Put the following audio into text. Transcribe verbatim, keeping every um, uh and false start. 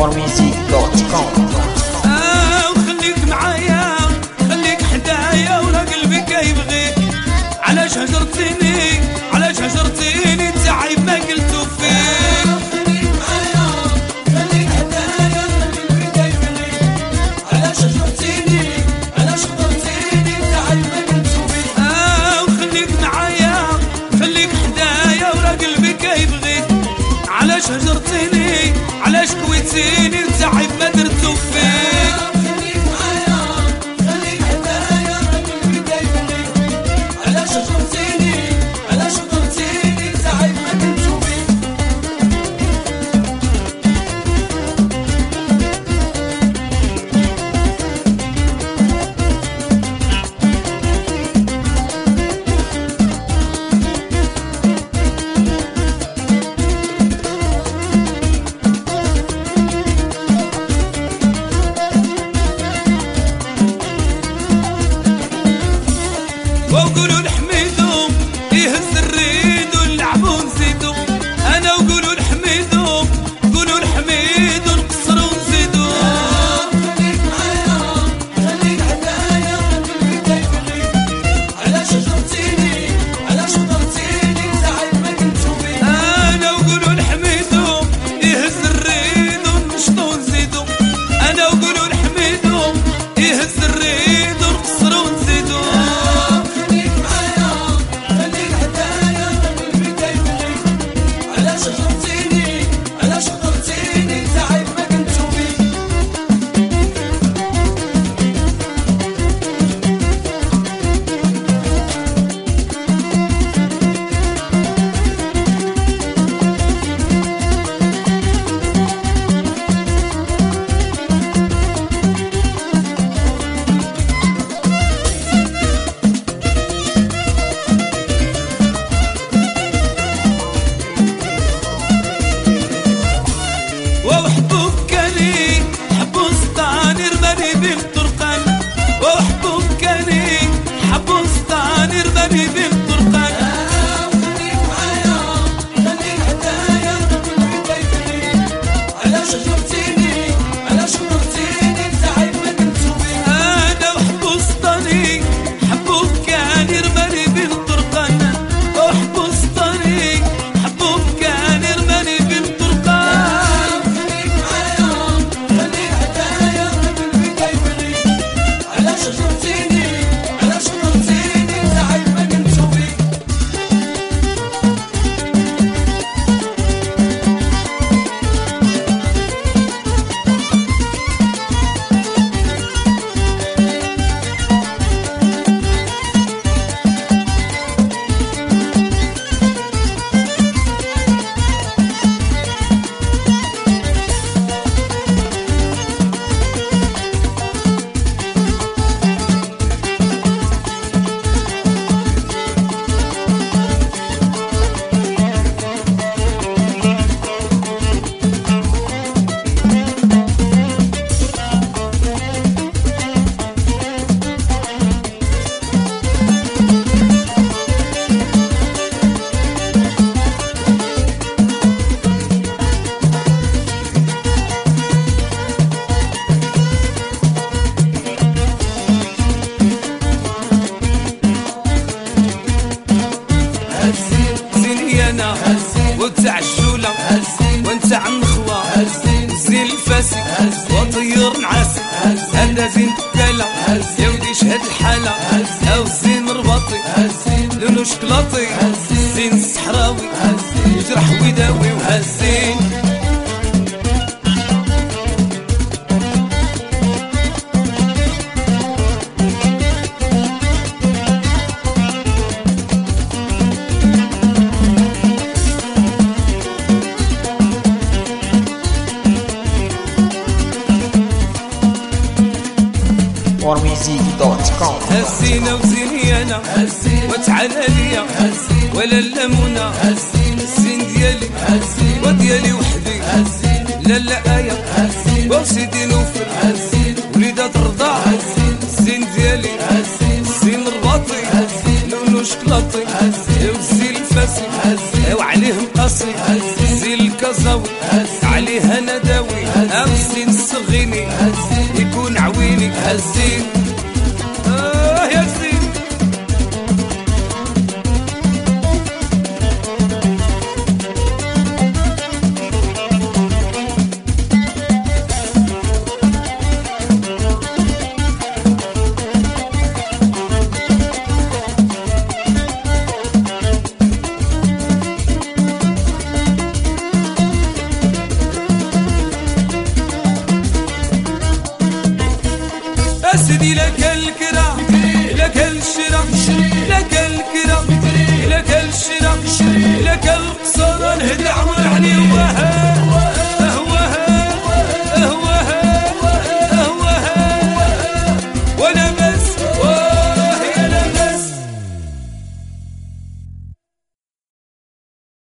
مورميوزيك دوت كوم. آه وخليك معايا خليك حدايا ولا قلبي كيبغيك. علاش هجرتيني علاش هجرتيني انت عيب ما قلتو فيك. خليك معايا خليك حدايا ولا قلبي كيبغيك. علاش هجرتيني علاش هجرتيني انت عيب ما قلتو فيك. آه وخليك معايا خليك حدايا ولا قلبي كيبغيك. علاش هجرتيني علاش كويتيني انت عيب ما درتو فيك. خليك معايا خليك حدايا ولا قلبي كيبغيك. علاش هجرتيني علاش هجرتيني انت عيب ما قلتو فيك. وقولوا لحميدو يهز الريد ونلعبو نزيدو. انا وقولوا لحميدو قولوا لحميدو نقصرو نزيدو. خليك معايا خليك حدايا ولا قلبي كيبغيك. علاش هجرتيني علاش هجرتيني انت عيب ما قلتو فيك. انا وقولوا لحميدو يهز الريد ونشطو نزيدو. انا وقولوا لحميدو يهز الريد ونقصرو نزيدو. خليك معايا خليك حدايا ولا قلبي كيبغيك. علاش هجرتيني علاش هجرتيني انت عيب ما قلتو فيك. وحبوك كاني حبو سطاني رماني بين طرقان. وحبوك كاني حبو سطاني رماني بين طرقان. خليك معايا خليك حدايا ولا قلبي كيبغيك. علاش هجرتيني علاش هجرتيني انت عيب ما قلتو فيك. انا وحبو سطاني حبوك كاني رماني بين طرقان. وحبو سطاني حبوك كاني رماني بين طرقان. خليك معايا خليك حدايا ولا قلبي كيبغيك. علاش هجرتيني علاش هجرتيني انت عيب ما قلتو فيك. زين انا وتاع الجولة وانت عن النخوة زين الفاسي وطير نعاسي. هذا زين دكالة يا ودي شهد الحالة. او زين رباطي لونو شكلاطي. زين الصحراوي يجرح ويداوي وهزين. مورميوزيك دوت كوم. هزينا وزيني انا وتعالى ليا ولا الليمونة. الزين ديالي وديالي وحدي لا لا ايا وسيدي نوفل وليدات الرضا. الزين ديالي الزين رباطي لونو شكلاطي. والزين الفاسي وعليه مقاسي. زين الكازاوي عليها نداوي. الشرا لك الكرا لك الشرا لك القصة